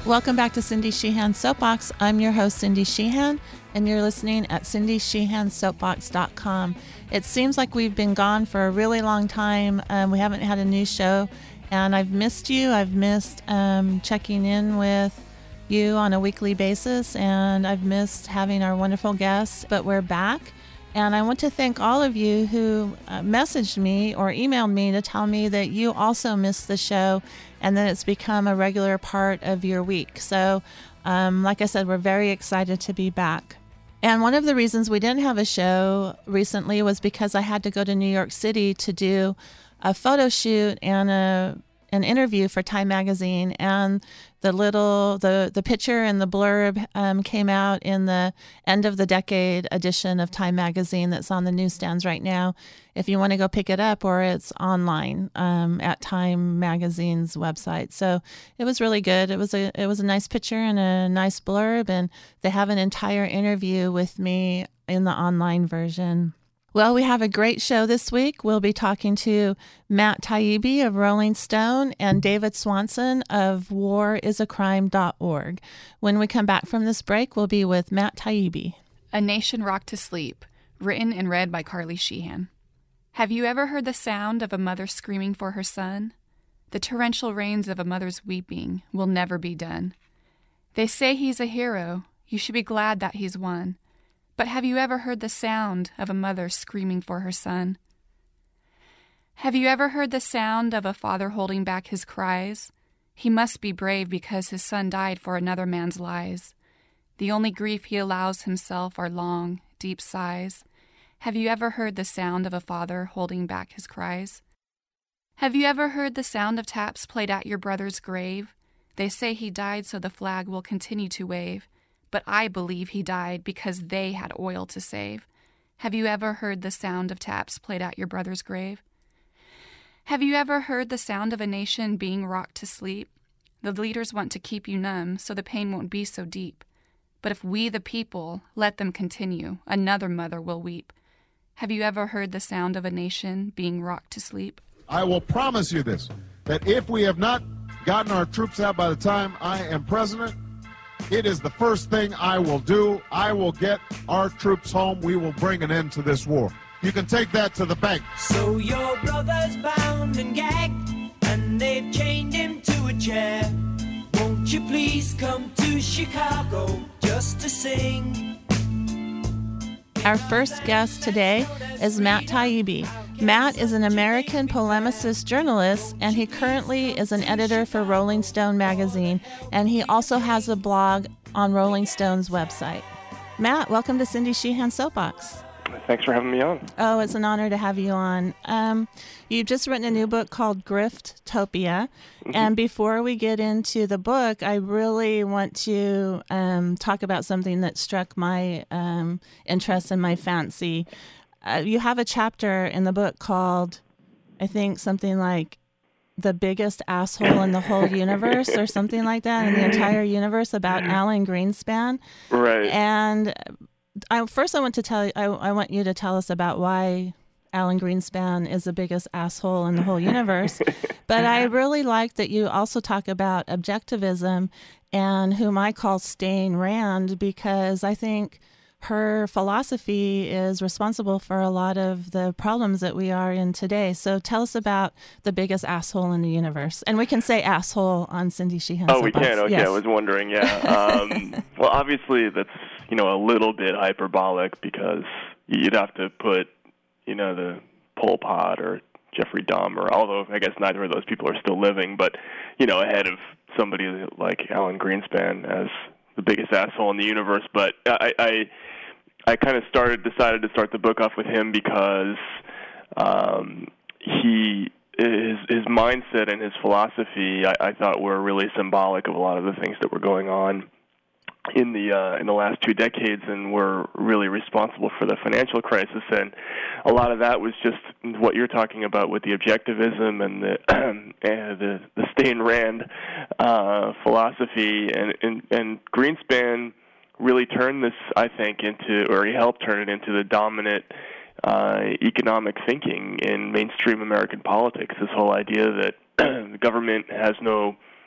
Welcome back to Cindy Sheehan's Soapbox. I'm your host, Cindy Sheehan, and you're listening at cindysheehansoapbox.com. It seems like we've been gone for a really long time. We haven't had a new show, and I've missed you. I've missed checking in with you on a weekly basis, and I've missed having our wonderful guests, but we're back. And I want to thank all of you who messaged me or emailed me to tell me that you also missed the show and that it's become a regular part of your week. So, like I said, we're very excited to be back. And one of the reasons we didn't have a show recently was because I had to go to New York City to do a photo shoot and an interview for Time Magazine, and the picture and the blurb came out in the end of the decade edition of Time Magazine that's on the newsstands right now if you want to go pick it up, or it's online at Time Magazine's website. So it was really good. It was a nice picture and a nice blurb, and they have an entire interview with me in the online version. Well, we have a great show this week. We'll be talking to Matt Taibbi of Rolling Stone and David Swanson of warisacrime.org. When we come back from this break, we'll be with Matt Taibbi. A Nation Rocked to Sleep, written and read by Carly Sheehan. Have you ever heard the sound of a mother screaming for her son? The torrential rains of a mother's weeping will never be done. They say he's a hero. You should be glad that he's one. But have you ever heard the sound of a mother screaming for her son? Have you ever heard the sound of a father holding back his cries? He must be brave because his son died for another man's lies. The only grief he allows himself are long, deep sighs. Have you ever heard the sound of a father holding back his cries? Have you ever heard the sound of taps played at your brother's grave? They say he died so the flag will continue to wave. But I believe he died because they had oil to save. Have you ever heard the sound of taps played at your brother's grave? Have you ever heard the sound of a nation being rocked to sleep? The leaders want to keep you numb so the pain won't be so deep. But if we, the people, let them continue, another mother will weep. Have you ever heard the sound of a nation being rocked to sleep? I will promise you this, that if we have not gotten our troops out by the time I am president, it is the first thing I will do. I will get our troops home. We will bring an end to this war. You can take that to the bank. So your brother's bound and gagged, and they've chained him to a chair. Won't you please come to Chicago just to sing? Our first guest today is Matt Taibbi. Matt is an American polemicist journalist, and he currently is an editor for Rolling Stone magazine, and he also has a blog on Rolling Stone's website. Matt, welcome to Cindy Sheehan's Soapbox. Thanks for having me on. Oh, it's an honor to have you on. You've just written a new book called Grifftopia, and before we get into the book, I really want to talk about something that struck my interest and my fancy. You have a chapter in the book called, I think, something like The Biggest Asshole in the Whole Universe or something like that, in the entire universe, about Alan Greenspan. Right. And I want you to tell us about why Alan Greenspan is the biggest asshole in the whole universe. But I really like that you also talk about objectivism, and whom I call Stain Rand, because I think her philosophy is responsible for a lot of the problems that we are in today. So tell us about the biggest asshole in the universe. And we can say asshole on Cindy Sheehan. Oh, we can? Okay, yes. I was wondering, yeah. Well, obviously that's, a little bit hyperbolic, because you'd have to put, the Pol Pot or Jeffrey Dahmer, although I guess neither of those people are still living, but, ahead of somebody like Alan Greenspan as the biggest asshole in the universe. But I kind of decided to start the book off with him because his mindset and his philosophy, I thought, were really symbolic of a lot of the things that were going on in the last 2 decades, and were really responsible for the financial crisis. And a lot of that was just what you're talking about with the objectivism and the Stain Rand philosophy. And Greenspan really turned this, I think, he helped turn it into the dominant economic thinking in mainstream American politics. This whole idea that the government has no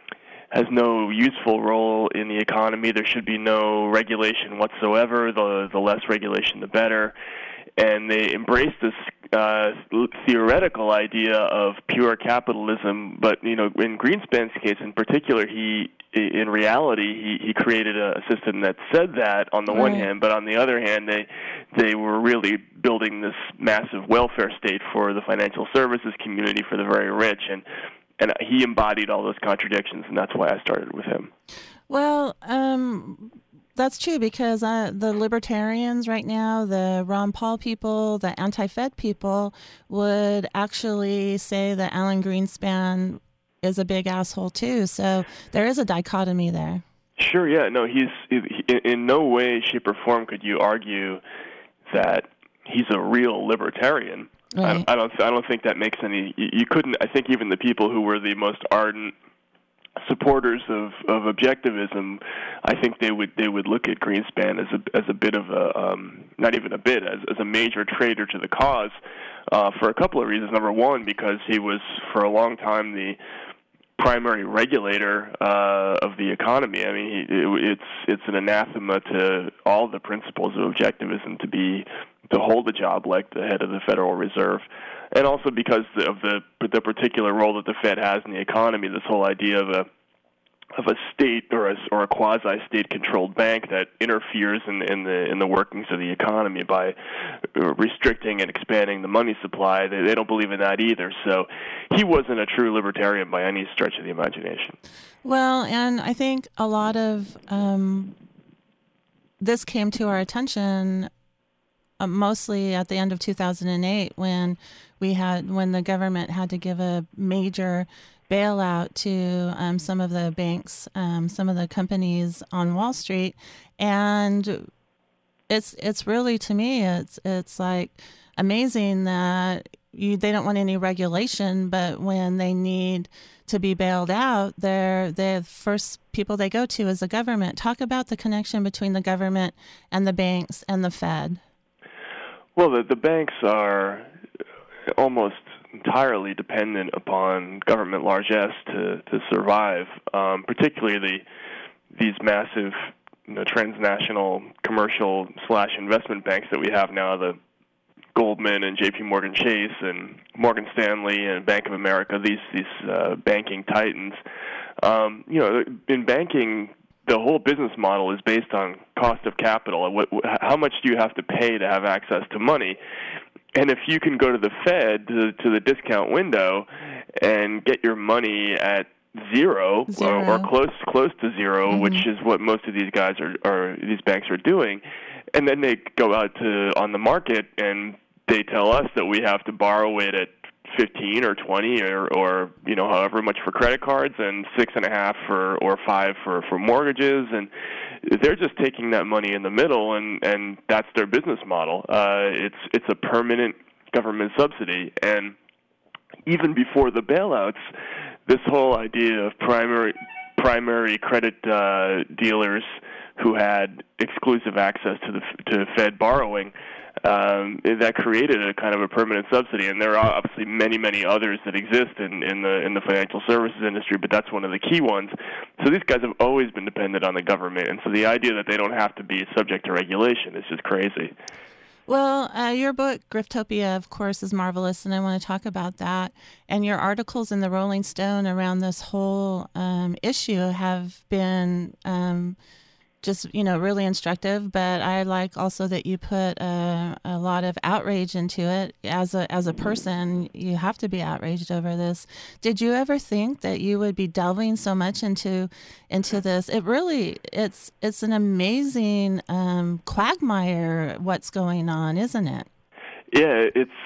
has no useful role in the economy. There should be no regulation whatsoever. The less regulation, the better. And they embrace this theoretical idea of pure capitalism. But in Greenspan's case in particular, in reality, he created a system that said that on the one hand, but on the other hand, they were really building this massive welfare state for the financial services community, for the very rich, and he embodied all those contradictions, and that's why I started with him. Well, that's true, because the libertarians right now, the Ron Paul people, the anti-Fed people, would actually say that Alan Greenspan is a big asshole too. So there is a dichotomy there. Sure, yeah. No, he's in no way, shape, or form could you argue that he's a real libertarian. Right. I don't think that makes any. You couldn't. I think even the people who were the most ardent supporters of objectivism, I think they would look at Greenspan as a bit of a not even a bit, as a major traitor to the cause, for a couple of reasons. Number one, because he was for a long time the primary regulator of the economy. I mean, it's an anathema to all the principles of objectivism to hold a job like the head of the Federal Reserve. And also because of the particular role that the Fed has in the economy, this whole idea of a state or a quasi-state controlled bank that interferes in the workings of the economy by restricting and expanding the money supply. They don't believe in that either. So he wasn't a true libertarian by any stretch of the imagination. Well, and I think a lot of this came to our attention mostly at the end of 2008 when the government had to give a major bailout to some of the banks, some of the companies on Wall Street, and it's really, to me, it's like amazing that they don't want any regulation, but when they need to be bailed out, the first people they go to is the government. Talk about the connection between the government and the banks and the Fed. Well, the banks are almost entirely dependent upon government largesse to survive, particularly these massive transnational commercial / investment banks that we have now, the Goldman and J.P. Morgan Chase and Morgan Stanley and Bank of America, these banking titans. In banking, the whole business model is based on cost of capital. How much do you have to pay to have access to money? And if you can go to the Fed, to the discount window, and get your money at zero. Or close to zero, mm-hmm. which is what most of these guys these banks are doing, and then they go out on the market and they tell us that we have to borrow it at 15 or 20 or however much for credit cards and 6.5 or 5 for mortgages, and they're just taking that money in the middle, and that's their business model. It's a permanent government subsidy, and even before the bailouts, this whole idea of primary credit dealers who had exclusive access to Fed borrowing, that created a kind of a permanent subsidy, and there are obviously many others that exist in the financial services industry, but that's one of the key ones. So these guys have always been dependent on the government, and so the idea that they don't have to be subject to regulation is just crazy. Well, your book, Griftopia, of course, is marvelous, and I want to talk about that. And your articles in the Rolling Stone around this whole issue have been just, really instructive. But I like also that you put a lot of outrage into it. As a person, you have to be outraged over this. Did you ever think that you would be delving so much into this? It's an amazing quagmire what's going on, isn't it? Yeah,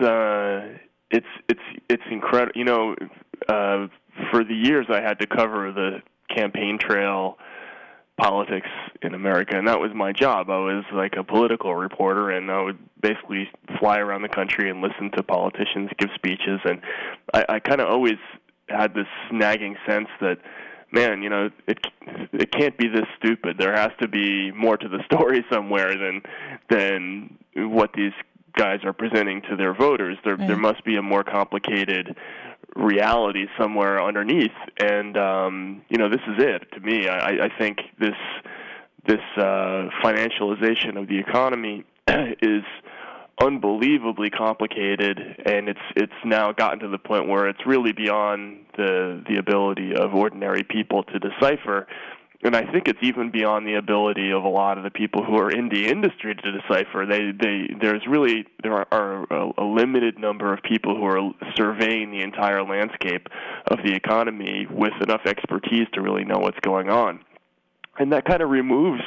it's incredible. For the years I had to cover the campaign trail politics in America, and that was my job. I was like a political reporter, and I would basically fly around the country and listen to politicians give speeches, and I kind of always had this nagging sense that, man, it can't be this stupid. There has to be more to the story somewhere than what these guys are presenting to their voters. There must be a more complicated reality somewhere underneath. And this is it to me. I think this financialization of the economy is unbelievably complicated, and it's now gotten to the point where it's really beyond the ability of ordinary people to decipher. And I think it's even beyond the ability of a lot of the people who are in the industry to decipher. There are a limited number of people who are surveying the entire landscape of the economy with enough expertise to really know what's going on. And that kind of removes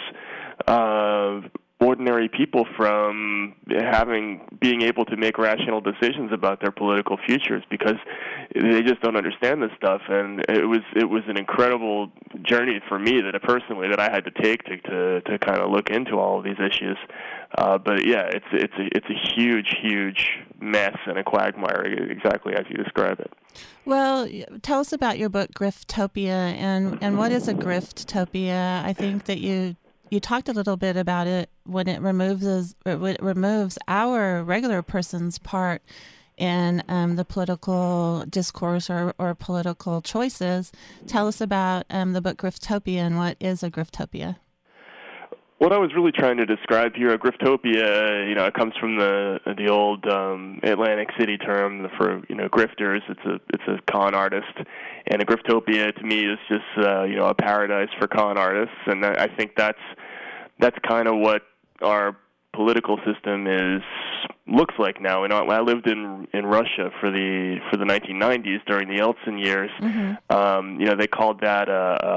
ordinary people from being able to make rational decisions about their political futures, because they just don't understand this stuff. And it was an incredible journey for me that I had to take to kind of look into all of these issues. But yeah, it's a huge mess and a quagmire, exactly as you describe it. Well, tell us about your book, Griftopia, and what is a Griftopia? I think that you talked a little bit about it when it removes our regular person's part in the political discourse or political choices. Tell us about the book Griftopia, and what is a Griftopia? What I was really trying to describe here, a griftopia, it comes from the old Atlantic City term for grifters. It's a con artist, and a griftopia to me is just a paradise for con artists, and I think that's kind of what our political system looks like now. I lived in Russia for the 1990s during the Yeltsin years. Mm-hmm. They called that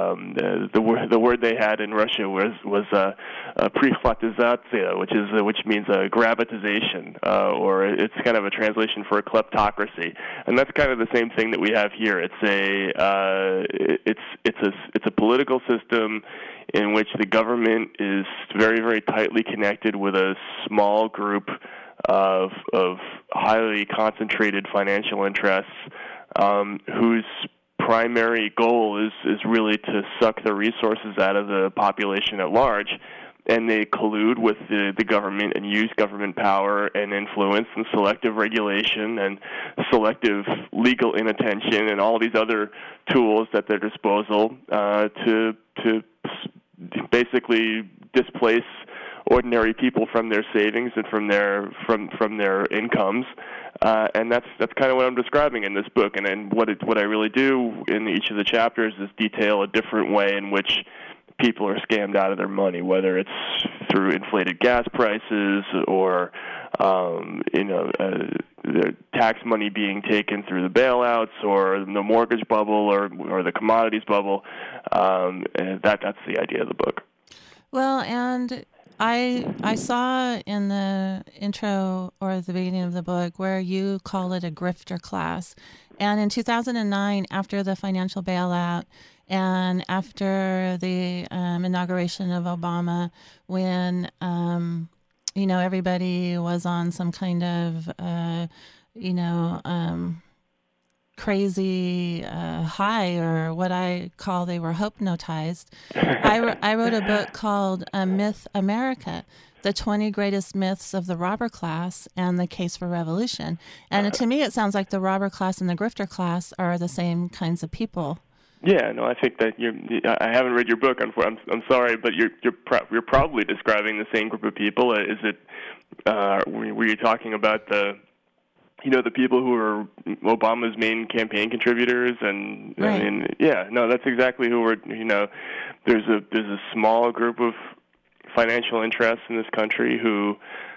the word they had in Russia was privatizatsiya, which means gravatization, or it's kind of a translation for a kleptocracy. And that's kind of the same thing that we have here. It's a political system in which the government is very, very tightly connected with a small group of highly concentrated financial interests whose primary goal is really to suck the resources out of the population at large. And they collude with the government and use government power and influence and selective regulation and selective legal inattention and all these other tools at their disposal to basically displace ordinary people from their savings and from their incomes, and that's kind of what I'm describing in this book. And then what I really do in each of the chapters is detail a different way in which people are scammed out of their money, whether it's through inflated gas prices or the tax money being taken through the bailouts or the mortgage bubble or the commodities bubble. And that's the idea of the book. Well, and I saw in the intro or the beginning of the book where you call it a grifter class. And in 2009, after the financial bailout and after the inauguration of Obama, when everybody was on some kind of crazy high, or what I call they were hypnotized. I wrote a book called Myth America, the 20 greatest myths of the robber class and the case for revolution. And to me, it sounds like the robber class and the grifter class are the same kinds of people. Yeah, no, I think that I haven't read your book. I'm sorry, but you're probably describing the same group of people. Is it? Were you talking about the people who are Obama's main campaign contributors? And right. I mean, yeah, no, that's exactly who we're. There's a small group of financial interests in this country who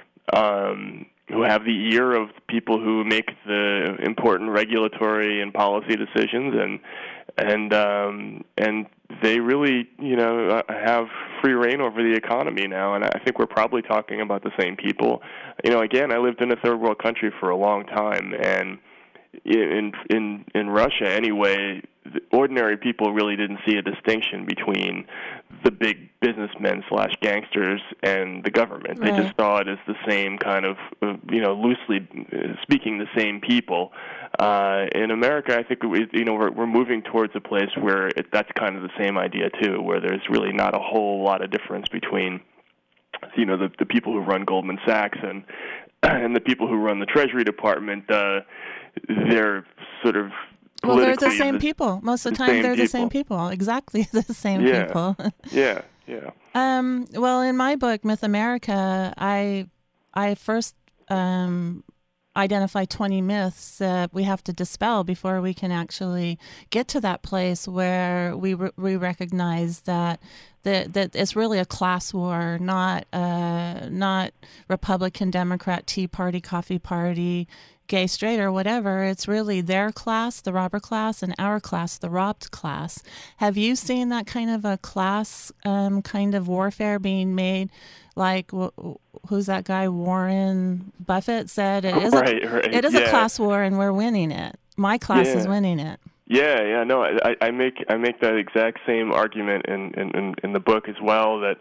have the ear of people who make the important regulatory and policy decisions, and they really have free reign over the economy now. And I think we're probably talking about the same people. Again, I lived in a third world country for a long time, and in Russia anyway, ordinary people really didn't see a distinction between the big businessmen / gangsters and the government. Right. They just saw it as the same kind of, loosely speaking, the same people. In America, I think we're moving towards a place where that's kind of the same idea too, where there's really not a whole lot of difference between the people who run Goldman Sachs and the people who run the Treasury Department. They're sort of Well, they're the politically same people. Most of the time, they're the same people. Exactly the same people. Yeah. Well, in my book, Myth America, I first identify 20 myths that we have to dispel before we can actually get to that place where we recognize that it's really a class war, not Republican, Democrat, Tea Party, Coffee Party, gay, straight, or whatever. It's really their class, the robber class, and our class, the robbed class. Have you seen that kind of a class kind of warfare being made? Like, who's that guy? Warren Buffett said it is it is a class war, and we're winning it. My class is winning it. Yeah. No, I make that exact same argument in the book as well. That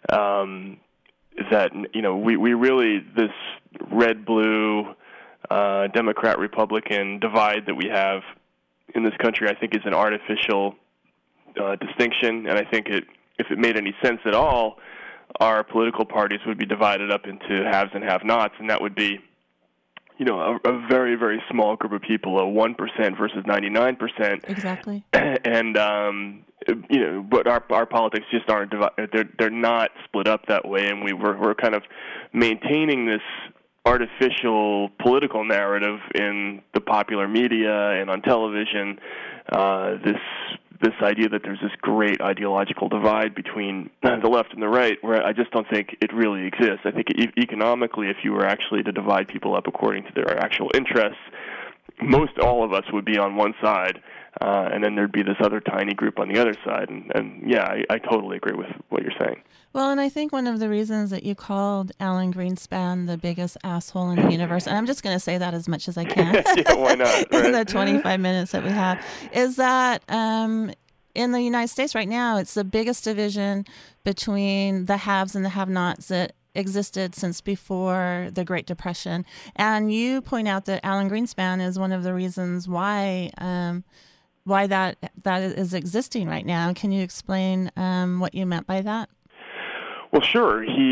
we really, this red blue Democrat Republican divide that we have in this country, I think, is an artificial distinction, and I think if it made any sense at all, our political parties would be divided up into haves and have-nots, and that would be, a very, very small group of people, a 1% versus 99%. Exactly. And but our politics just aren't they're not split up that way, and we're kind of maintaining this artificial political narrative in the popular media and on television. This idea that there's this great ideological divide between the left and the right, where I just don't think it really exists. I think economically, if you were actually to divide people up according to their actual interests, most all of us would be on one side, and then there'd be this other tiny group on the other side. And I totally agree with what you're saying. Well, and I think one of the reasons that you called Alan Greenspan the biggest asshole in the universe, and I'm just going to say that as much as I can. Yeah, why not? Right? In the 25 minutes that we have, is that in the United States right now, it's the biggest division between the haves and the have-nots that existed since before the Great Depression. And you point out that Alan Greenspan is one of the reasons why that is existing right now. Can you explain what you meant by that? Well, sure. He,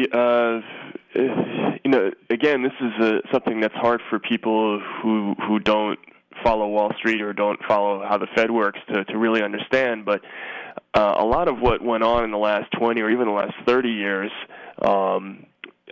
again, this is something that's hard for people who don't follow Wall Street or don't follow how the Fed works to really understand. But a lot of what went on in the last 20 or even the last 30 years on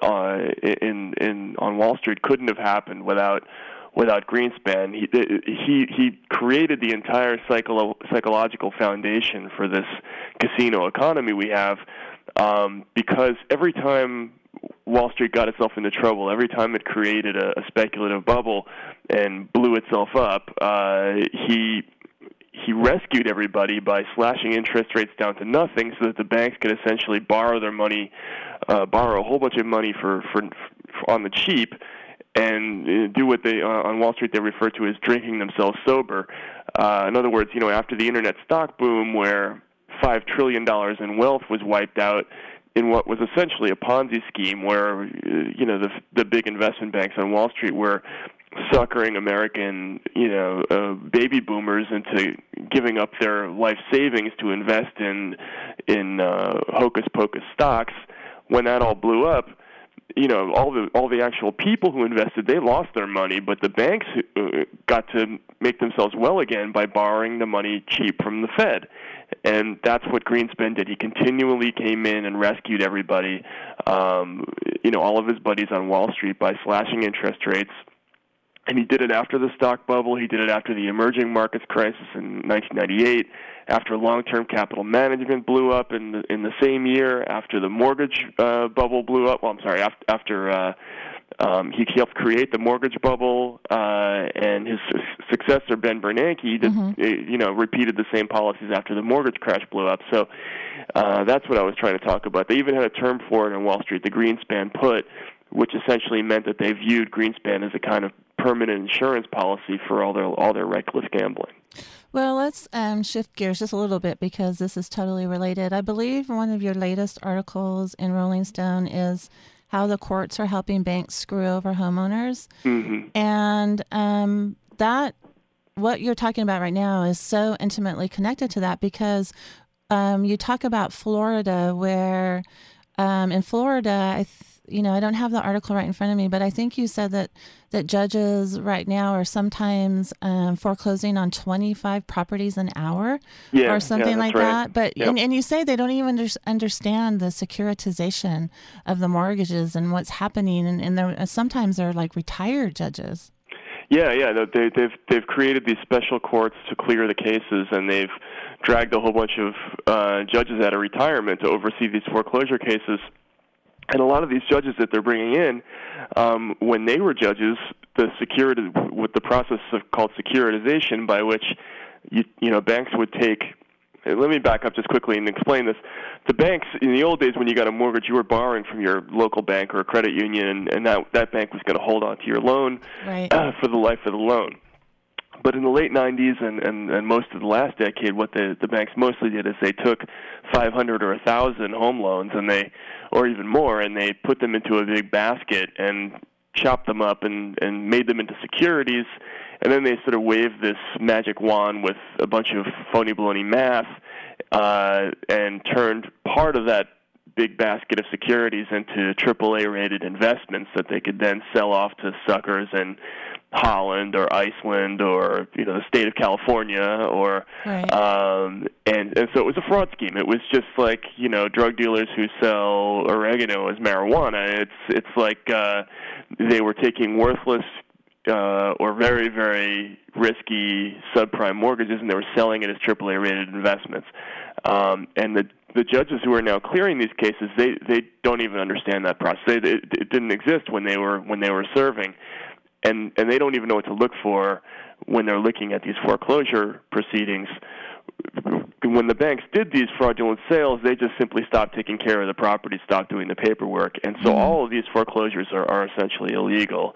Wall Street couldn't have happened without Greenspan. He created the entire psychological foundation for this casino economy we have, because every time Wall Street got itself into trouble, every time it created a speculative bubble and blew itself up, he rescued everybody by slashing interest rates down to nothing, so that the banks could essentially borrow their money, borrow a whole bunch of money for on the cheap, and do what they on Wall Street they refer to as drinking themselves sober. In other words, after the internet stock boom, where $5 trillion in wealth was wiped out in what was essentially a Ponzi scheme, where the big investment banks on Wall Street were suckering American baby boomers into giving up their life savings to invest in hocus pocus stocks. When that all blew up, all the actual people who invested, they lost their money, but the banks got to make themselves well again by borrowing the money cheap from the Fed. And that's what Greenspan did. He continually came in and rescued everybody, all of his buddies on Wall Street, by slashing interest rates. And he did it after the stock bubble. He did it after the emerging markets crisis in 1998, after long-term capital management blew up in the same year, after the mortgage bubble blew up. Well, I'm sorry, after he helped create the mortgage bubble, and his successor, Ben Bernanke, repeated the same policies after the mortgage crash blew up. So that's what I was trying to talk about. They even had a term for it on Wall Street, the Greenspan put, which essentially meant that they viewed Greenspan as a kind of permanent insurance policy for all their reckless gambling. Well, let's shift gears just a little bit, because this is totally related. I believe one of your latest articles in Rolling Stone is how the courts are helping banks screw over homeowners. Mm-hmm. And that, what you're talking about right now, is so intimately connected to that, because you talk about Florida, where in Florida, I don't have the article right in front of me, but I think you said that judges right now are sometimes foreclosing on 25 properties an hour or something like that. But Yep. and you say they don't even understand the securitization of the mortgages and what's happening, and sometimes they're like retired judges. Yeah. They've created these special courts to clear the cases, and they've dragged a whole bunch of judges out of retirement to oversee these foreclosure cases. And a lot of these judges that they're bringing in, when they were judges, with the process called securitization, by which banks would take. Let me back up just quickly and explain this. The banks, in the old days when you got a mortgage, you were borrowing from your local bank or a credit union, and that bank was going to hold on to your loan for the life of the loan. But in the late 90s and most of the last decade, what the banks mostly did is they took 500 or 1,000 home loans, or even more, and they put them into a big basket and chopped them up and made them into securities. And then they sort of waved this magic wand with a bunch of phony baloney math and turned part of that big basket of securities into AAA-rated investments that they could then sell off to suckers in Holland or Iceland or the state of California or and so it was a fraud scheme. It was just like drug dealers who sell oregano as marijuana. It's like they were taking worthless or very, very risky subprime mortgages, and they were selling it as AAA-rated investments. And the judges who are now clearing these cases, they don't even understand that process. It didn't exist when they were serving, and they don't even know what to look for when they're looking at these foreclosure proceedings. When the banks did these fraudulent sales, they just simply stopped taking care of the property, stopped doing the paperwork, and so all of these foreclosures are essentially illegal.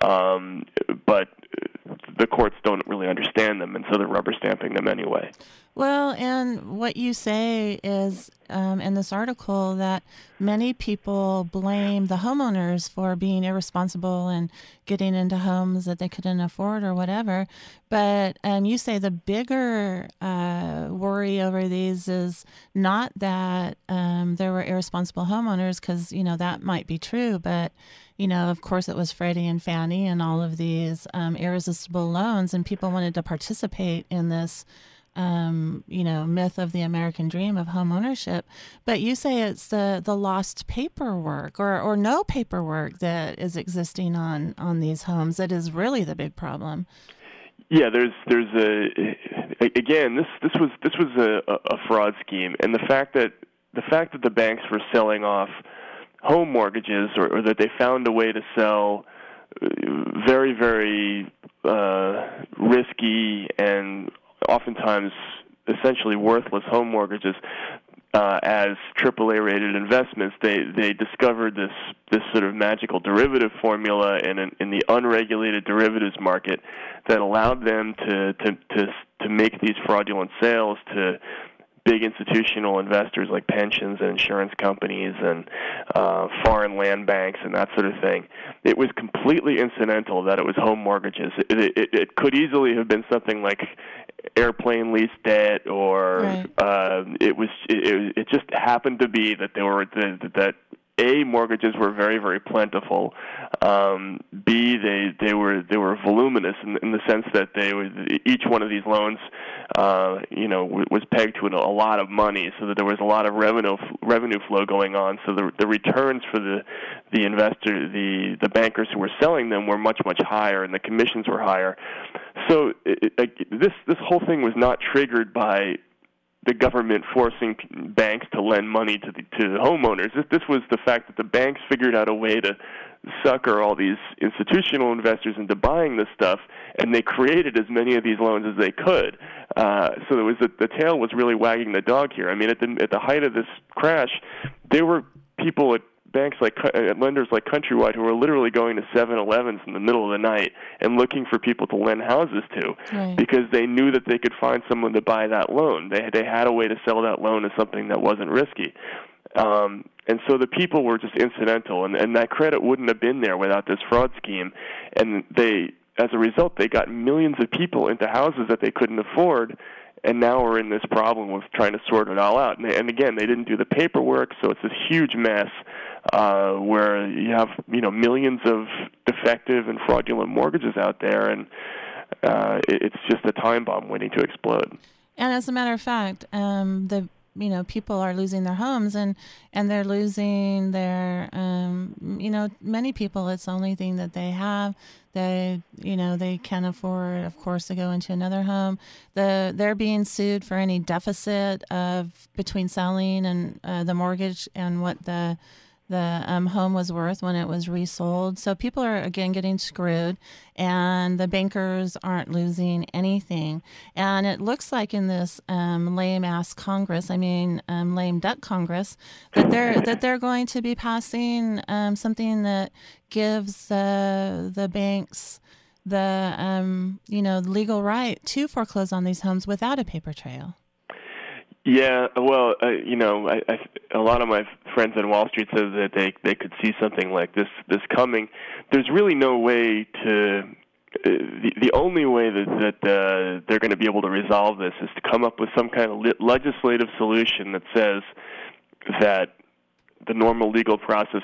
But the courts don't really understand them, and so they're rubber stamping them anyway. Well, and what you say is in this article that many people blame the homeowners for being irresponsible and getting into homes that they couldn't afford or whatever. But you say the bigger worry over these is not that there were irresponsible homeowners, because, that might be true. But, of course, it was Freddie and Fannie and all of these irresistible loans, and people wanted to participate in this myth of the American dream of home ownership. But you say it's the lost paperwork or no paperwork that is existing on these homes that is really the big problem. Yeah, there's this was a fraud scheme, and the fact that the banks were selling off home mortgages or that they found a way to sell very, very risky and oftentimes essentially worthless home mortgages as AAA-rated investments, they discovered this sort of magical derivative formula in the unregulated derivatives market that allowed them to make these fraudulent sales to big institutional investors like pensions and insurance companies and foreign land banks and that sort of thing. It was completely incidental that it was home mortgages. It could easily have been something like airplane lease debt, or it just happened to be that there were that A, mortgages were very, very plentiful. B, they were voluminous in the sense that each one of these loans, was pegged to a lot of money, so that there was a lot of revenue flow going on. So the returns for the investor, the bankers who were selling them, were much, much higher, and the commissions were higher. So this whole thing was not triggered by the government forcing banks to lend money to the homeowners. This was the fact that the banks figured out a way to sucker all these institutional investors into buying this stuff, and they created as many of these loans as they could. So there was the tail was really wagging the dog here. I mean, at the height of this crash, there were people at banks at lenders like Countrywide who were literally going to 7-Elevens in the middle of the night and looking for people to lend houses to, right, because they knew that they could find someone to buy that loan. They had a way to sell that loan as something that wasn't risky. And so the people were just incidental, and that credit wouldn't have been there without this fraud scheme. And as a result, they got millions of people into houses that they couldn't afford, and now we're in this problem of trying to sort it all out. And again, they didn't do the paperwork, so it's this huge mess. where you have millions of defective and fraudulent mortgages out there, and it's just a time bomb waiting to explode. And as a matter of fact, people are losing their homes, and they're losing their many people, it's the only thing that they have. They can't afford, of course, to go into another home. They're being sued for any deficit of between selling and the mortgage and what the home was worth when it was resold. So people are, again, getting screwed, and the bankers aren't losing anything. And it looks like in this lame-ass Congress, lame duck Congress, that they're going to be passing something that gives the banks the legal right to foreclose on these homes without a paper trail. Yeah, well, a lot of my friends on Wall Street said that they could see something like this coming. There's really no way to. The only way that they're going to be able to resolve this is to come up with some kind of legislative solution that says that the normal legal process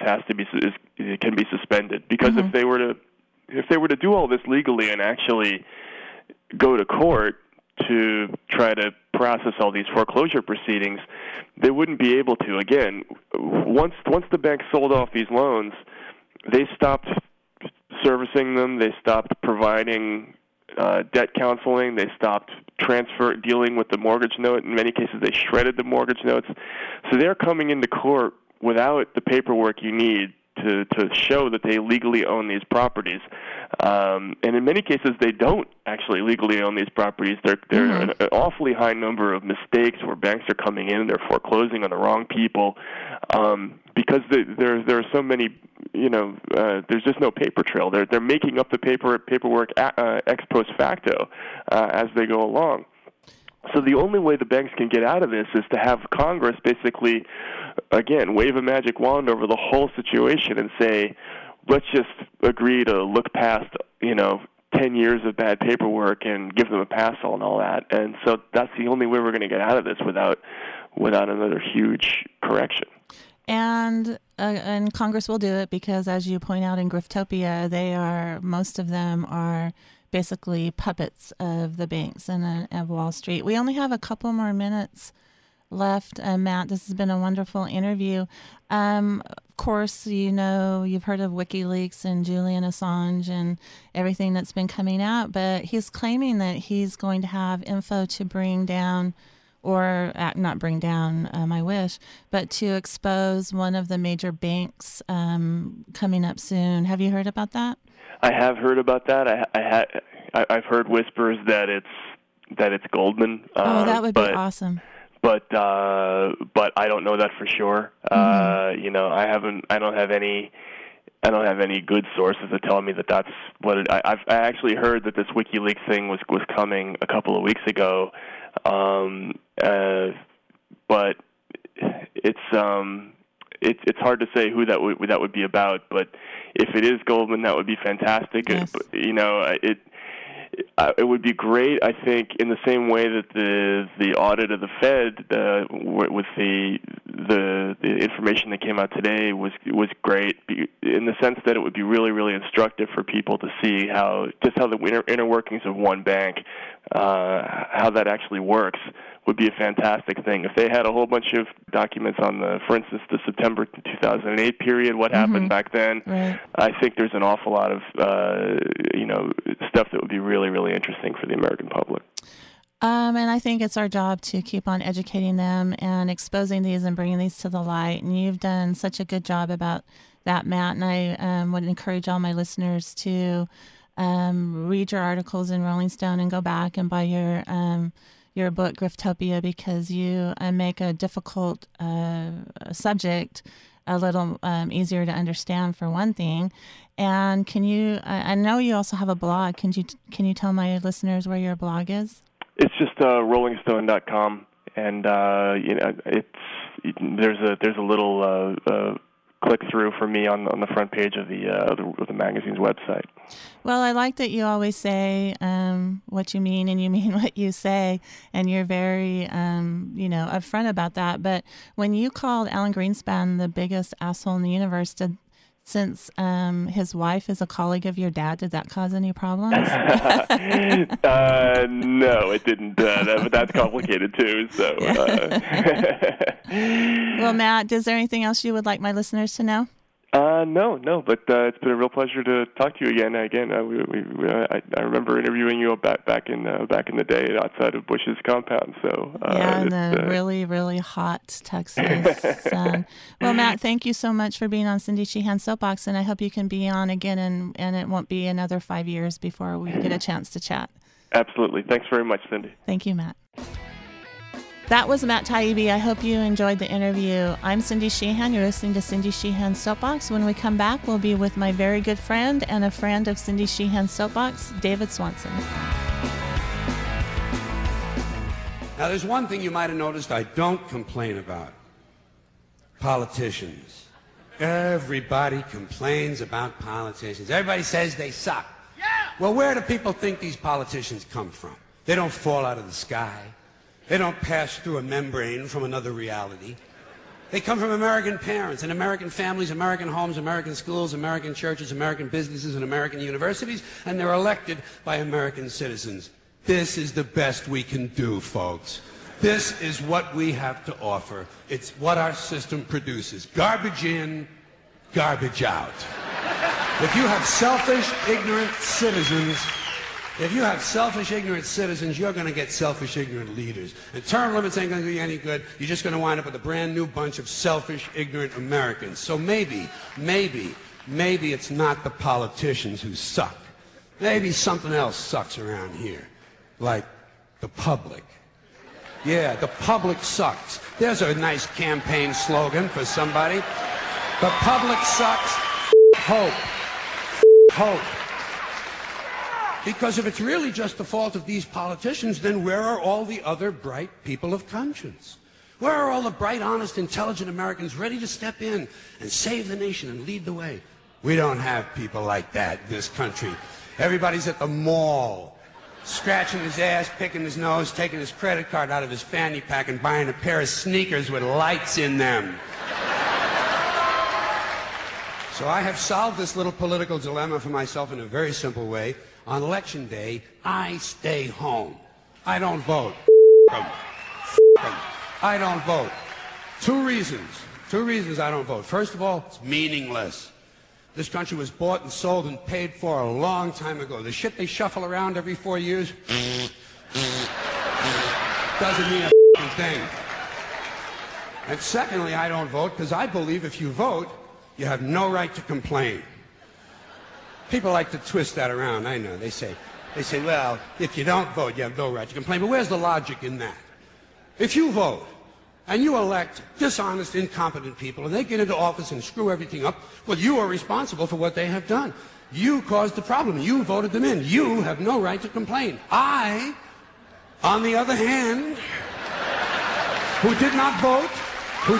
can be suspended. Because if they were to do all this legally and actually go to court to try to process all these foreclosure proceedings, they wouldn't be able to. Again, once the bank sold off these loans, they stopped servicing them, they stopped providing debt counseling, they stopped dealing with the mortgage note. In many cases, they shredded the mortgage notes. So they're coming into court without the paperwork you need to show that they legally own these properties. And in many cases, they don't actually legally own these properties. There are an awfully high number of mistakes where banks are coming in and they're foreclosing on the wrong people because there are so many, there's just no paper trail. They're making up the paperwork ex post facto as they go along. So the only way the banks can get out of this is to have Congress basically, again, wave a magic wand over the whole situation and say, let's just agree to look past, 10 years of bad paperwork and give them a pass on all that. And so that's the only way we're going to get out of this without another huge correction. And Congress will do it because, as you point out in Griftopia, most of them are basically puppets of the banks and of Wall Street. We only have a couple more minutes left. Matt, this has been a wonderful interview. Of course, you've heard of WikiLeaks and Julian Assange and everything that's been coming out, but he's claiming that he's going to have info to bring down, or not bring down, I wish, but to expose one of the major banks coming up soon. Have you heard about that? I have heard about that. I've heard whispers that it's Goldman. That would be awesome. But I don't know that for sure. I don't have any good sources that tell me that that's what it. I actually heard that this WikiLeaks thing was coming a couple of weeks ago, but it's hard to say who that would be about. But if it is Goldman, that would be fantastic. Yes. It would be great, I think, in the same way that the audit of the Fed with the information that came out today was great, in the sense that it would be really, really instructive for people to see how the inner workings of one bank, how that actually works, would be a fantastic thing. If they had a whole bunch of documents on for instance, the September 2008 period, what happened back then, right. I think there's an awful lot of stuff that would be really, really interesting for the American public. And I think it's our job to keep on educating them and exposing these and bringing these to the light. And you've done such a good job about that, Matt. And I would encourage all my listeners to read your articles in Rolling Stone and go back and buy your book, Griftopia, because you make a difficult subject a little easier to understand, for one thing. And can you? I know you also have a blog. Can you tell my listeners where your blog is? It's just rollingstone.com, and there's a little click-through for me on the front page of the magazine's website. Well, I like that you always say what you mean and you mean what you say, and you're very, upfront about that. But when you called Alan Greenspan the biggest asshole in the universe, since his wife is a colleague of your dad, did that cause any problems? No, it didn't. But that's complicated too. So, Well, Matt, is there anything else you would like my listeners to know? No, but it's been a real pleasure to talk to you again. I remember interviewing you back in the day outside of Bush's compound. So in the really, really hot Texas sun. Well, Matt, thank you so much for being on Cindy Sheehan's Soapbox, and I hope you can be on again, and it won't be another 5 years before we get a chance to chat. Absolutely. Thanks very much, Cindy. Thank you, Matt. That was Matt Taibbi. I hope you enjoyed the interview. I'm Cindy Sheehan. You're listening to Cindy Sheehan's Soapbox. When we come back, we'll be with my very good friend and a friend of Cindy Sheehan's Soapbox, David Swanson. Now, there's one thing you might have noticed I don't complain about. Politicians. Everybody complains about politicians. Everybody says they suck. Yeah! Well, where do people think these politicians come from? They don't fall out of the sky. They don't pass through a membrane from another reality. They come from American parents and American families, American homes, American schools, American churches, American businesses, and American universities, and they're elected by American citizens. This is the best we can do, folks. This is what we have to offer. It's what our system produces. Garbage in, garbage out. If you have selfish, ignorant citizens, you're going to get selfish, ignorant leaders. And term limits ain't going to do you any good. You're just going to wind up with a brand new bunch of selfish, ignorant Americans. So maybe it's not the politicians who suck. Maybe something else sucks around here. Like the public. Yeah, the public sucks. There's a nice campaign slogan for somebody. The public sucks. Hope. Hope. Because if it's really just the fault of these politicians, then where are all the other bright people of conscience? Where are all the bright, honest, intelligent Americans ready to step in and save the nation and lead the way? We don't have people like that in this country. Everybody's at the mall, scratching his ass, picking his nose, taking his credit card out of his fanny pack and buying a pair of sneakers with lights in them. So I have solved this little political dilemma for myself in a very simple way. On Election Day, I stay home. I don't vote. I don't vote. Two reasons I don't vote. First of all, it's meaningless. This country was bought and sold and paid for a long time ago. The shit they shuffle around every 4 years doesn't mean a thing. And secondly, I don't vote because I believe if you vote, you have no right to complain. People like to twist that around, I know. They say, well, if you don't vote, you have no right to complain. But where's the logic in that? If you vote and you elect dishonest, incompetent people and they get into office and screw everything up, well, you are responsible for what they have done. You caused the problem. You voted them in. You have no right to complain. I, on the other hand, who did not vote, who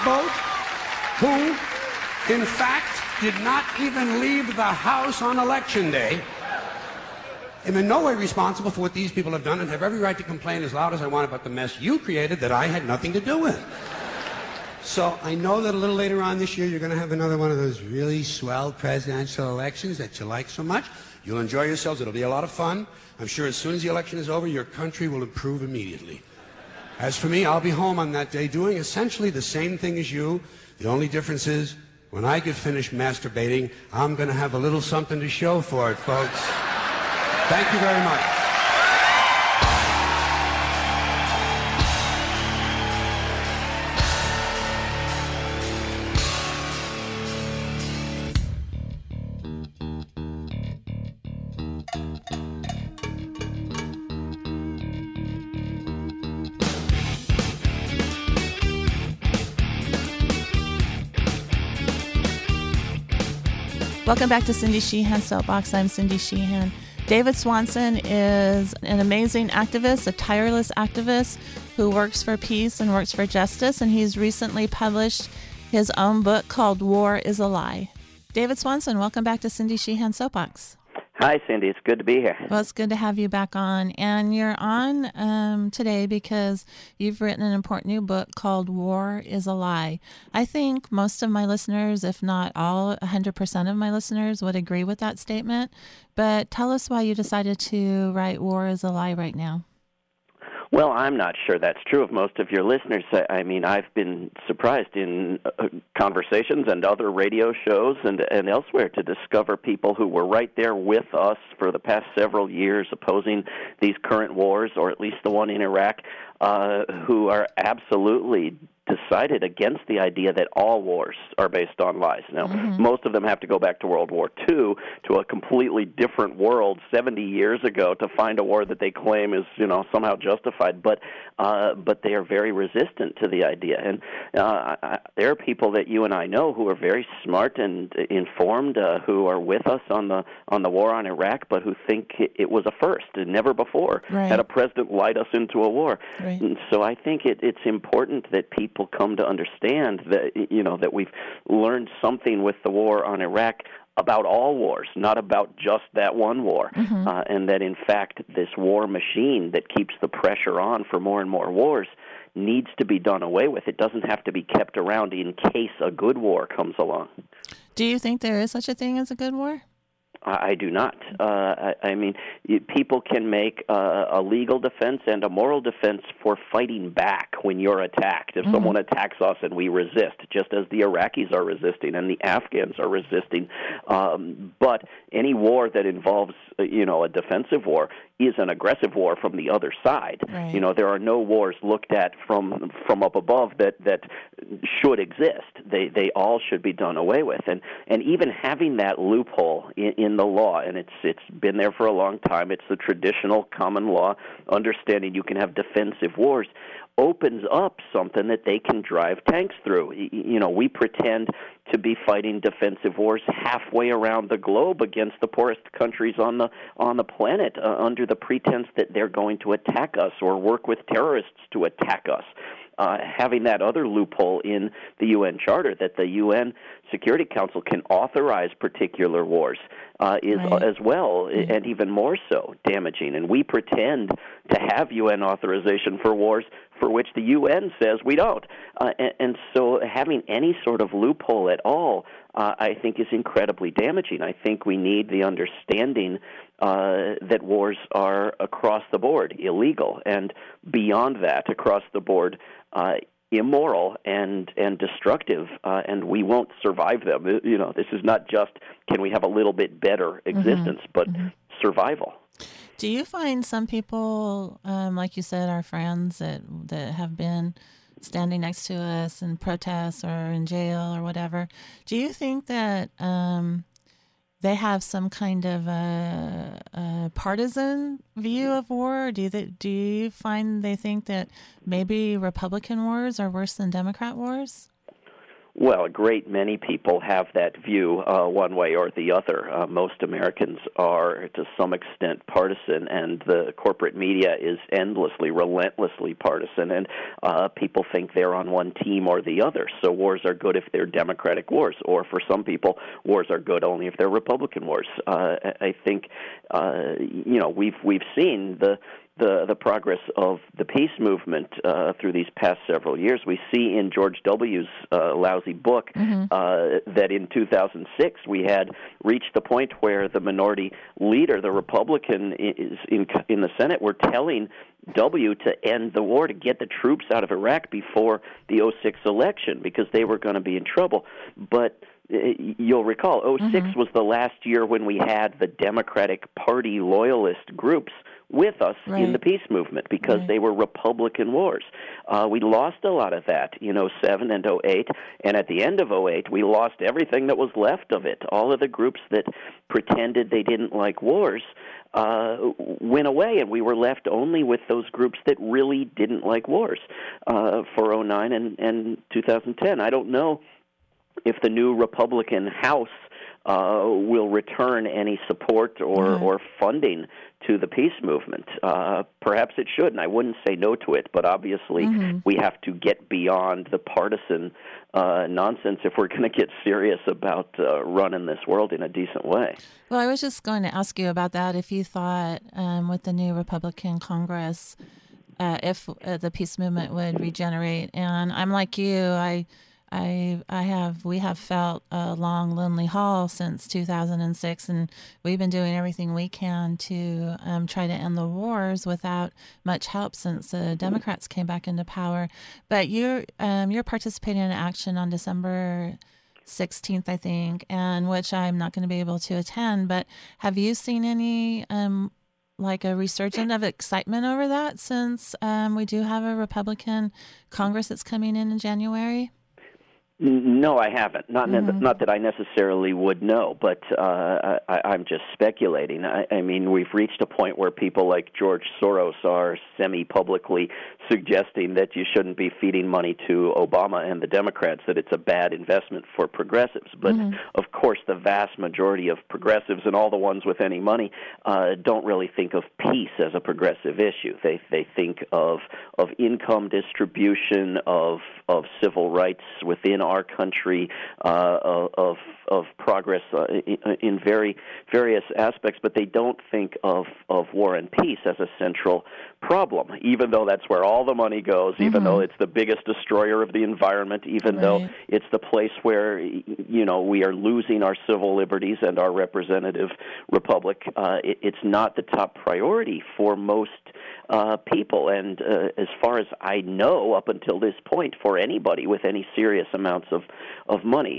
in fact did not even leave the house on Election Day, am in no way responsible for what these people have done and have every right to complain as loud as I want about the mess you created that I had nothing to do with. So I know that a little later on this year you're going to have another one of those really swell presidential elections that you like so much. You'll enjoy yourselves. It'll be a lot of fun. I'm sure as soon as the election is over, your country will improve immediately. As for me, I'll be home on that day doing essentially the same thing as you. The only difference is, when I get finished masturbating, I'm going to have a little something to show for it, folks. Thank you very much. Welcome back to Cindy Sheehan's Soapbox. I'm Cindy Sheehan. David Swanson is an amazing activist, a tireless activist who works for peace and works for justice, and he's recently published his own book called War is a Lie. David Swanson, welcome back to Cindy Sheehan Soapbox. Hi, Cindy. It's good to be here. Well, it's good to have you back on. And you're on today because you've written an important new book called War is a Lie. I think most of my listeners, if not all, 100% of my listeners would agree with that statement. But tell us why you decided to write War is a Lie right now. Well, I'm not sure that's true of most of your listeners. I mean, I've been surprised in conversations and other radio shows and elsewhere to discover people who were right there with us for the past several years opposing these current wars, or at least the one in Iraq, who are absolutely decided against the idea that all wars are based on lies. Now, most of them have to go back to World War II, to a completely different world 70 years ago, to find a war that they claim is, somehow justified. But they are very resistant to the idea. And there are people that you and I know who are very smart and informed, who are with us on the war on Iraq, but who think it was a first, and never before had a president light us into a war. Right. And so I think it's important that people come to understand that that we've learned something with the war on Iraq about all wars, not about just that one war, and that in fact this war machine that keeps the pressure on for more and more wars needs to be done away with. It doesn't have to be kept around in case a good war comes along. Do you think there is such a thing as a good war? I do not. I mean, people can make a legal defense and a moral defense for fighting back when you're attacked. If someone attacks us and we resist, just as the Iraqis are resisting and the Afghans are resisting. But any war that involves, a defensive war is an aggressive war from the other side. Right. There are no wars looked at from up above that should exist. They all should be done away with. And even having that loophole in the law, and it's been there for a long time, it's the traditional common law understanding you can have defensive wars, opens up something that they can drive tanks through. We pretend to be fighting defensive wars halfway around the globe against the poorest countries on the planet under the pretense that they're going to attack us or work with terrorists to attack us. Having that other loophole in the UN Charter that the UN Security Council can authorize particular wars is as well, and even more so, damaging. And we pretend to have UN authorization for wars for which the UN says we don't. And so having any sort of loophole at all, I think, is incredibly damaging. I think we need the understanding that wars are across the board illegal, and beyond that, across the board, immoral and destructive, and we won't survive them. This is not just can we have a little bit better existence, but survival. Do you find some people, like you said, our friends that have been standing next to us in protests or in jail or whatever, do you think that they have some kind of a partisan view of war? Do you find they think that maybe Republican wars are worse than Democrat wars? Well, a great many people have that view one way or the other. Most Americans are, to some extent, partisan, and the corporate media is endlessly, relentlessly partisan, and people think they're on one team or the other. So wars are good if they're Democratic wars, or for some people, wars are good only if they're Republican wars. I think, we've seen the progress of the peace movement through these past several years. We see in George W.'s lousy book that in 2006 we had reached the point where the minority leader, the Republican in the Senate, were telling W to end the war, to get the troops out of Iraq before the 2006 election, because they were going to be in trouble. But you'll recall, 2006 was the last year when we had the Democratic Party loyalist groups with us in the peace movement, because they were Republican wars. We lost a lot of that in 2007 and 2008, and at the end of 2008, we lost everything that was left of it. All of the groups that pretended they didn't like wars went away, and we were left only with those groups that really didn't like wars for 2009 and 2010. I don't know if the new Republican House will return any support or funding to the peace movement. Perhaps it should, and I wouldn't say no to it, but obviously we have to get beyond the partisan nonsense if we're going to get serious about running this world in a decent way. Well, I was just going to ask you about that. If you thought with the new Republican Congress, if the peace movement would regenerate, and I'm like you, we have felt a long, lonely haul since 2006, and we've been doing everything we can to try to end the wars without much help since the Democrats came back into power. But you're participating in action on December 16th, I think, and which I'm not going to be able to attend. But have you seen any like a resurgence of excitement over that since we do have a Republican Congress that's coming in January? No, I haven't. Not that I necessarily would know, but I'm just speculating. I mean, we've reached a point where people like George Soros are semi-publicly suggesting that you shouldn't be feeding money to Obama and the Democrats, that it's a bad investment for progressives. But, of course, the vast majority of progressives and all the ones with any money don't really think of peace as a progressive issue. They think of income distribution, of civil rights within our country, of progress in various aspects, but they don't think of war and peace as a central problem, even though that's where all the money goes, even though it's the biggest destroyer of the environment, even though it's the place where, we are losing our civil liberties and our representative republic. It's not the top priority for most people, and as far as I know, up until this point, for anybody with any serious amounts of money.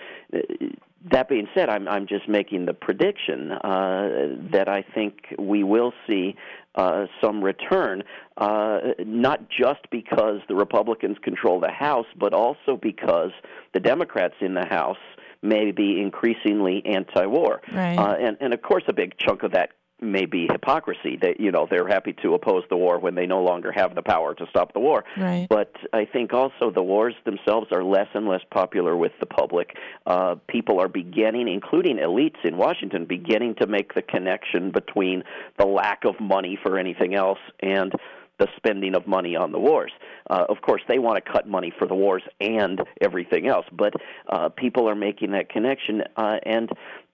That being said, I'm just making the prediction that I think we will see some return, not just because the Republicans control the House, but also because the Democrats in the House may be increasingly anti-war. Right. And of course, a big chunk of that may be hypocrisy, that they're happy to oppose the war when they no longer have the power to stop the war. Right. But I think also the wars themselves are less and less popular with the public. People are beginning, including elites in Washington, beginning to make the connection between the lack of money for anything else and the spending of money on the wars. Of course, they want to cut money for the wars and everything else, but people are making that connection, and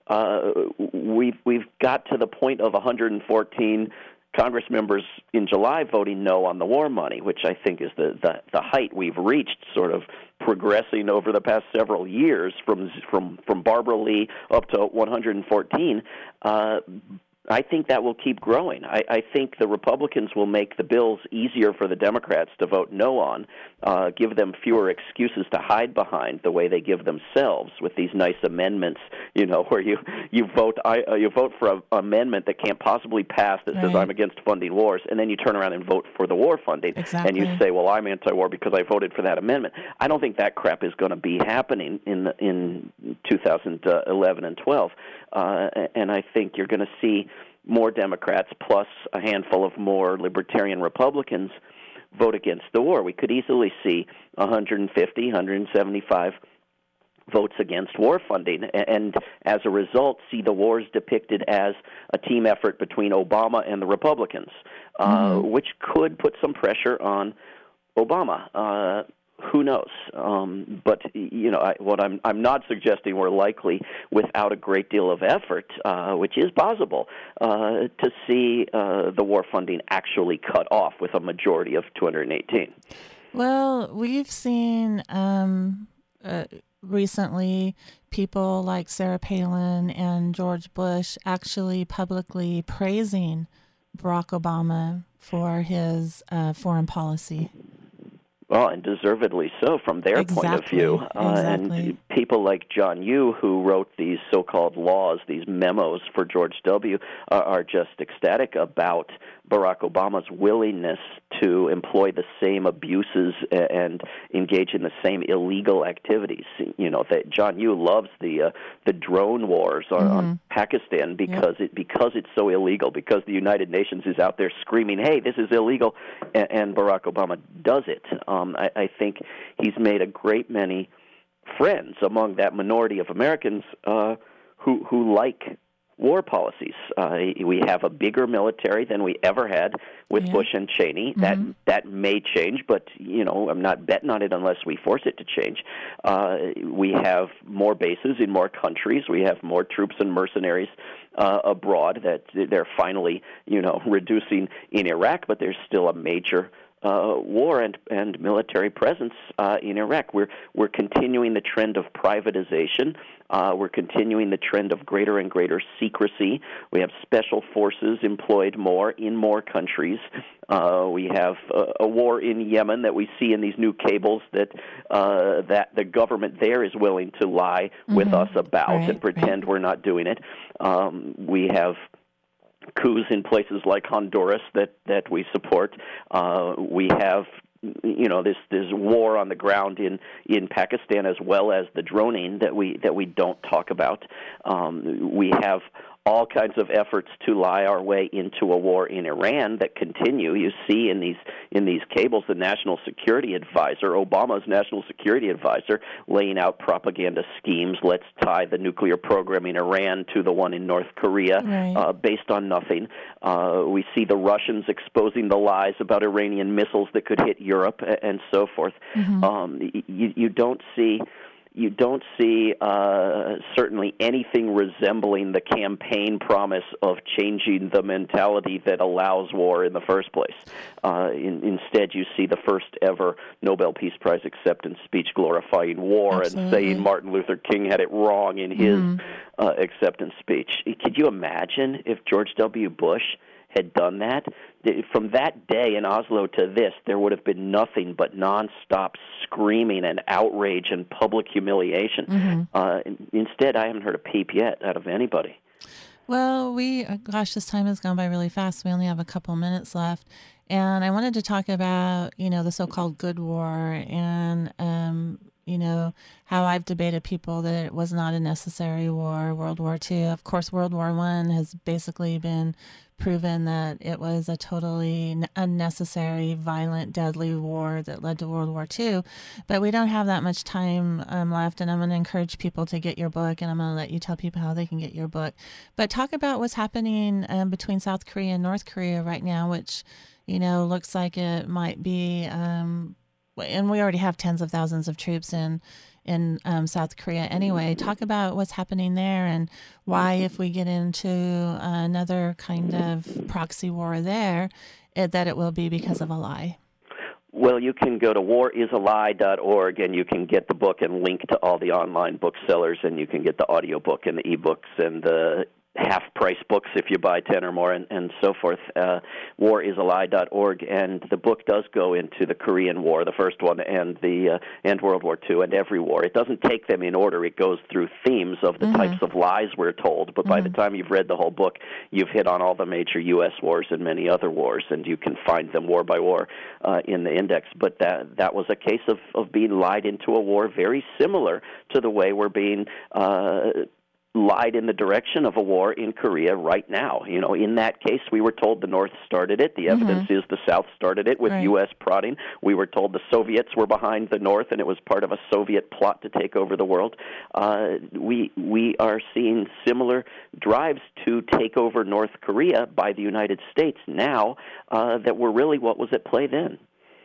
we've got to the point of 114 Congress members in July voting no on the war money, which I think is the height we've reached, sort of progressing over the past several years from Barbara Lee up to 114. I think that will keep growing. I think the Republicans will make the bills easier for the Democrats to vote no on, give them fewer excuses to hide behind the way they give themselves with these nice amendments, where you vote for an amendment that can't possibly pass that says I'm against funding wars, and then you turn around and vote for the war funding, and you say, well, I'm anti-war because I voted for that amendment. I don't think that crap is going to be happening in 2011 and 12, and I think you're going to see more Democrats plus a handful of more libertarian Republicans vote against the war. We could easily see 150, 175 votes against war funding, and as a result see the wars depicted as a team effort between Obama and the Republicans, which could put some pressure on Obama. Who knows? But I'm not suggesting we're likely, without a great deal of effort, which is possible, to see the war funding actually cut off with a majority of 218. Well, we've seen recently people like Sarah Palin and George Bush actually publicly praising Barack Obama for his foreign policy. Well, and deservedly so from their point of view. And people like John Yoo, who wrote these so-called laws, these memos for George W., are just ecstatic about Barack Obama's willingness to employ the same abuses and engage in the same illegal activities. That John Yoo loves the drone wars on Pakistan because it's so illegal, because the United Nations is out there screaming, hey, this is illegal, and Barack Obama does it. I think he's made a great many friends among that minority of Americans who like war policies. We have a bigger military than we ever had with Bush and Cheney. That may change, but I'm not betting on it unless we force it to change. We have more bases in more countries. We have more troops and mercenaries abroad that they're finally reducing in Iraq, but there's still a major war and military presence in Iraq. We're continuing the trend of privatization. We're continuing the trend of greater and greater secrecy. We have special forces employed more in more countries. We have a war in Yemen that we see in these new cables that the government there is willing to lie with us about and pretend we're not doing it. We have coups in places like Honduras that we support. We have this war on the ground in Pakistan, as well as the droning that we don't talk about. We have all kinds of efforts to lie our way into a war in Iran that continue. You see in these cables the National Security Advisor, Obama's National Security Advisor, laying out propaganda schemes. Let's tie the nuclear program in Iran to the one in North Korea, based on nothing. We see the Russians exposing the lies about Iranian missiles that could hit Europe, and so forth. You don't see certainly anything resembling the campaign promise of changing the mentality that allows war in the first place. Instead, you see the first ever Nobel Peace Prize acceptance speech glorifying war and saying Martin Luther King had it wrong in his acceptance speech. Could you imagine if George W. Bush had done that? From that day in Oslo to this, there would have been nothing but nonstop screaming and outrage and public humiliation. Instead, I haven't heard a peep yet out of anybody. Well, this time has gone by really fast. We only have a couple minutes left. And I wanted to talk about, the so-called good war and, how I've debated people that it was not a necessary war, World War II. Of course, World War I has basically been proven that it was a totally unnecessary, violent, deadly war that led to World War II. But we don't have that much time left, and I'm going to encourage people to get your book, and I'm going to let you tell people how they can get your book. But talk about what's happening between South Korea and North Korea right now, which, looks like it might be, and we already have tens of thousands of troops in South Korea anyway. Talk about what's happening there and why, if we get into another kind of proxy war there, that it will be because of a lie. Well, you can go to warisalie.org and you can get the book and link to all the online booksellers, and you can get the audiobook and the ebooks and the half-price books if you buy 10 or more, and so forth. Warisalie.org, and the book does go into the Korean War, the first one, and World War II, and every war. It doesn't take them in order. It goes through themes of the types of lies we're told, but by the time you've read the whole book, you've hit on all the major U.S. wars and many other wars, and you can find them war by war in the index. But that was a case of being lied into a war very similar to the way we're being lied in the direction of a war in Korea right now. In that case, we were told the North started it. The evidence is the South started it with U.S. prodding. We were told the Soviets were behind the North and it was part of a Soviet plot to take over the world. We are seeing similar drives to take over North Korea by the United States now that were really what was at play then.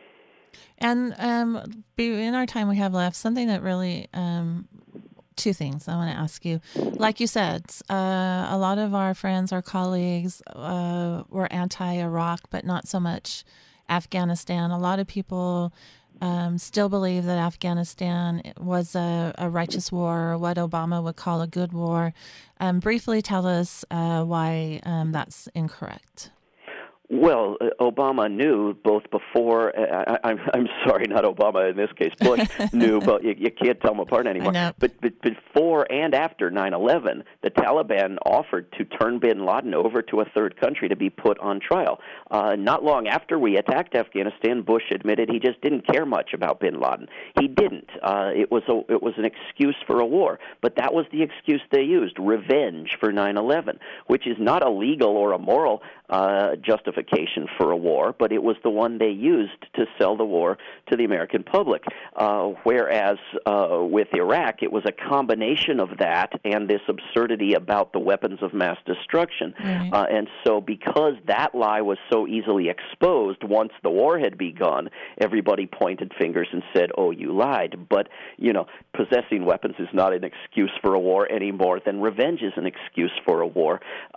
And in our time we have left, something that really... two things I want to ask you. Like you said, a lot of our friends, our colleagues were anti-Iraq, but not so much Afghanistan. A lot of people still believe that Afghanistan was a righteous war, what Obama would call a good war. Briefly tell us why that's incorrect. Well, Obama knew both before. I'm sorry, not Obama in this case. Bush knew, but you can't tell them apart anymore. But before and after 9/11, the Taliban offered to turn bin Laden over to a third country to be put on trial. Not long after we attacked Afghanistan, Bush admitted he just didn't care much about bin Laden. He didn't. It was an excuse for a war, but that was the excuse they used: revenge for 9/11, which is not a legal or a moral justification justification for a war, but it was the one they used to sell the war to the American public. Whereas with Iraq, it was a combination of that and this absurdity about the weapons of mass destruction. Right. And so because that lie was so easily exposed once the war had begun, everybody pointed fingers and said, oh, you lied. But, possessing weapons is not an excuse for a war any more than revenge is an excuse for a war.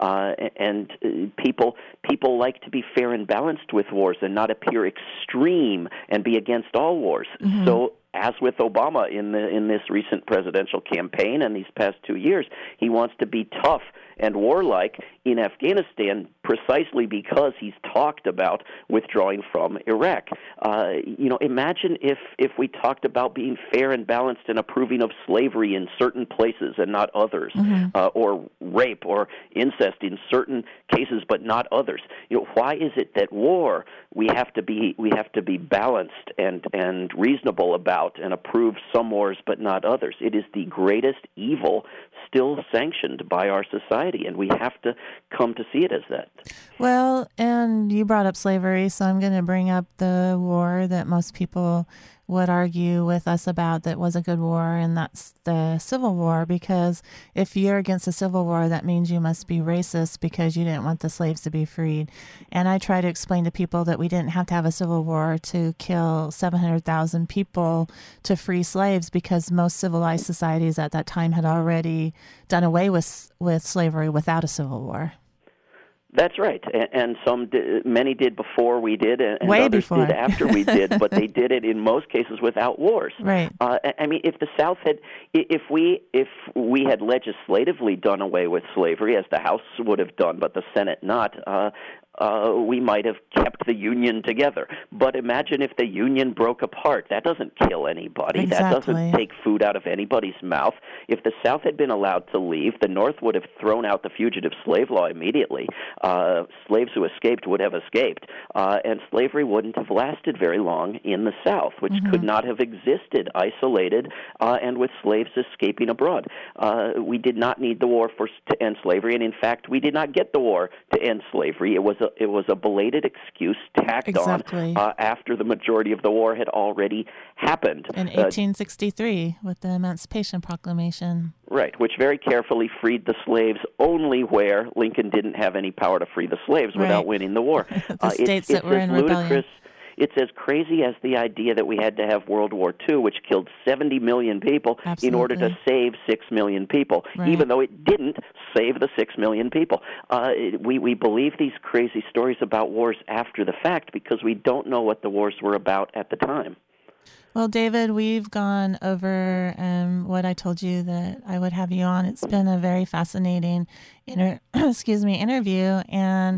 And people like to be fair and balanced with wars and not appear extreme and be against all wars. Mm-hmm. So, as with Obama in this recent presidential campaign and these past 2 years, he wants to be tough and warlike in Afghanistan precisely because he's talked about withdrawing from Iraq. Imagine if we talked about being fair and balanced and approving of slavery in certain places and not others, or rape or incest in certain cases but not others. Why is it that war we have to be balanced and reasonable about and approve some wars but not others? It is the greatest evil still sanctioned by our society, and we have to come to see it as that. Well, and you brought up slavery, so I'm going to bring up the war that most people would argue with us about that was a good war, and that's the Civil War, because if you're against the Civil War, that means you must be racist because you didn't want the slaves to be freed. And I try to explain to people that we didn't have to have a Civil War to kill 700,000 people to free slaves, because most civilized societies at that time had already done away with slavery without a Civil War. That's right, and many did before we did, and Way others before. did after we did, but they did it in most cases without wars. Right. If the South if we had legislatively done away with slavery, as the House would have done, but the Senate not, we might have kept the Union together. But imagine if the Union broke apart. That doesn't kill anybody. Exactly. That doesn't take food out of anybody's mouth. If the South had been allowed to leave, the North would have thrown out the fugitive slave law immediately. Slaves who escaped would have escaped, and slavery wouldn't have lasted very long in the South, which could not have existed isolated and with slaves escaping abroad. We did not need the war to end slavery, and in fact, we did not get the war to end slavery. It was a belated excuse tacked on after the majority of the war had already happened. In 1863 with the Emancipation Proclamation. Right, which very carefully freed the slaves only where Lincoln didn't have any power to free the slaves without winning the war. The states that were in rebellion. It's as crazy as the idea that we had to have World War II, which killed 70 million people in order to save 6 million people, even though it didn't save the 6 million people. We believe these crazy stories about wars after the fact because we don't know what the wars were about at the time. Well, David, we've gone over what I told you that I would have you on. It's been a very fascinating interview, and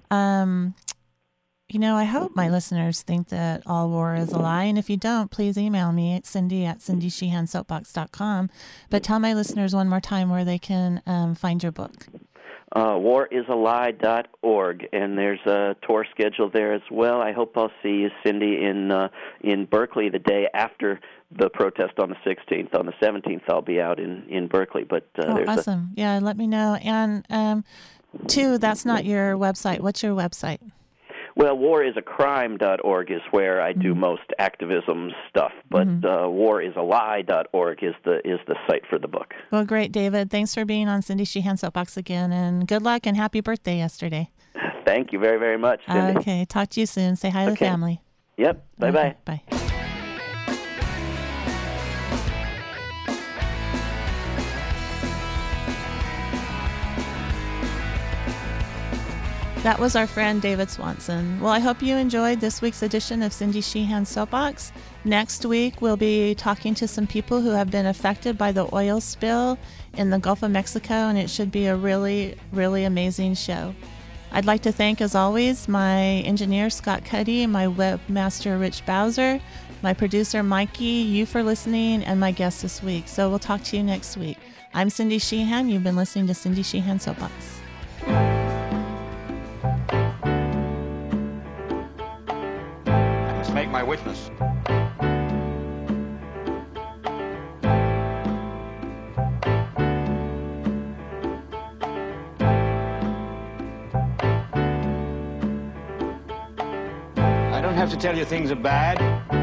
I hope my listeners think that all war is a lie. And if you don't, please email me at cindy@cindysheehansoapbox.com. But tell my listeners one more time where they can find your book. warisalie.org, and there's a tour schedule there as well. I hope I'll see you, Cindy, in Berkeley the day after the protest on the 16th. On the 17th, I'll be out in Berkeley. But awesome. Yeah, let me know. And, two, that's not your website. What's your website? Well, warisacrime.org is where I do most activism stuff, but warisalie.org is the site for the book. Well, great, David. Thanks for being on Cindy Sheehan Soapbox again, and good luck and happy birthday yesterday. Thank you very, very much, Cindy. Okay, talk to you soon. Say hi to the family. Yep, bye-bye. Bye. That was our friend David Swanson. Well, I hope you enjoyed this week's edition of Cindy Sheehan Soapbox. Next week, we'll be talking to some people who have been affected by the oil spill in the Gulf of Mexico, and it should be a really, really amazing show. I'd like to thank, as always, my engineer, Scott Cuddy, my webmaster, Rich Bowser, my producer, Mikey, you for listening, and my guest this week. So we'll talk to you next week. I'm Cindy Sheehan. You've been listening to Cindy Sheehan Soapbox. Make my witness. have to tell you things are bad.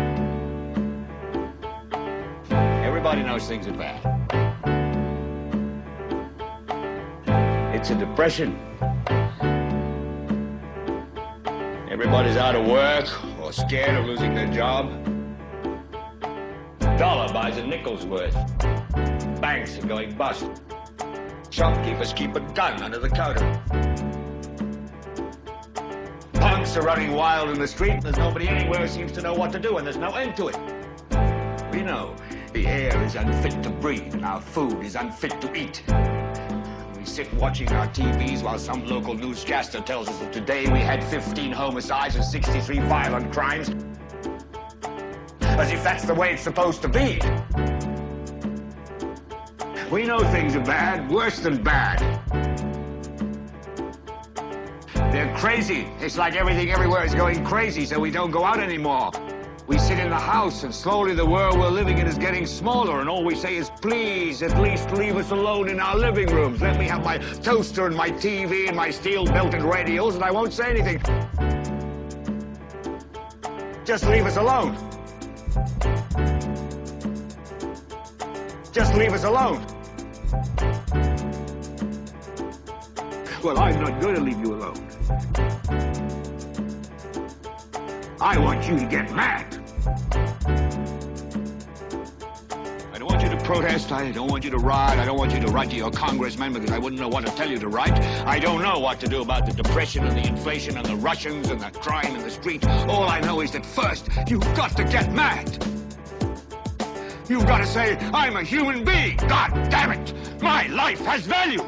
Everybody knows things are bad. It's a depression. Everybody's out of work or scared of losing their job. Dollar buys a nickel's worth. Banks are going bust. Shopkeepers keep a gun under the counter. Punks are running wild in the street. There's nobody anywhere who seems to know what to do, and there's no end to it. We know the air is unfit to breathe, and our food is unfit to eat. We sit watching our TVs while some local newscaster tells us that today we had 15 homicides and 63 violent crimes. As if that's the way it's supposed to be. We know things are bad, worse than bad. They're crazy. It's like everything everywhere is going crazy, so we don't go out anymore. We sit in the house, and slowly the world we're living in is getting smaller, and all we say is, please, at least leave us alone in our living rooms. Let me have my toaster and my TV and my steel-belted radios, and I won't say anything. Just leave us alone. Just leave us alone. Well, I'm not going to leave you alone. I want you to get mad. I don't want you to protest. I don't want you to riot. I don't want you to write to your congressman because I wouldn't know what to tell you to write. I don't know what to do about the depression and the inflation and the Russians and the crime in the street. All I know is that first, you've got to get mad. You've got to say, I'm a human being. God damn it. My life has value.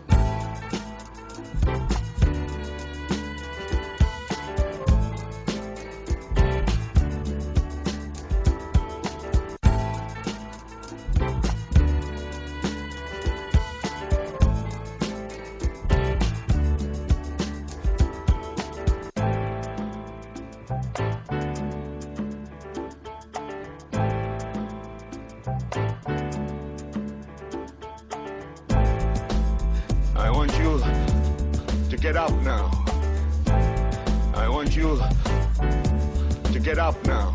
I want you to get up now. I want you to get up now.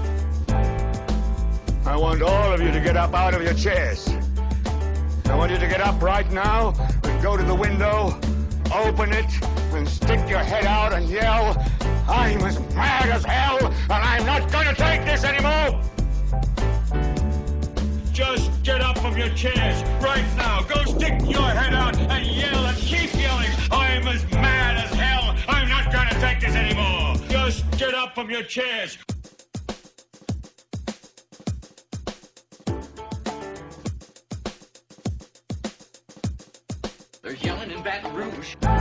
I want all of you to get up out of your chairs. I want you to get up right now and go to the window, open it, and stick your head out and yell, I'm as mad as hell, and I'm not going to take this anymore. Just get up from your chairs right now. Go stick your head out and yell and keep yelling. I'm as mad as hell. I'm not going to take this anymore. Just get up from your chairs. They're yelling in Baton Rouge.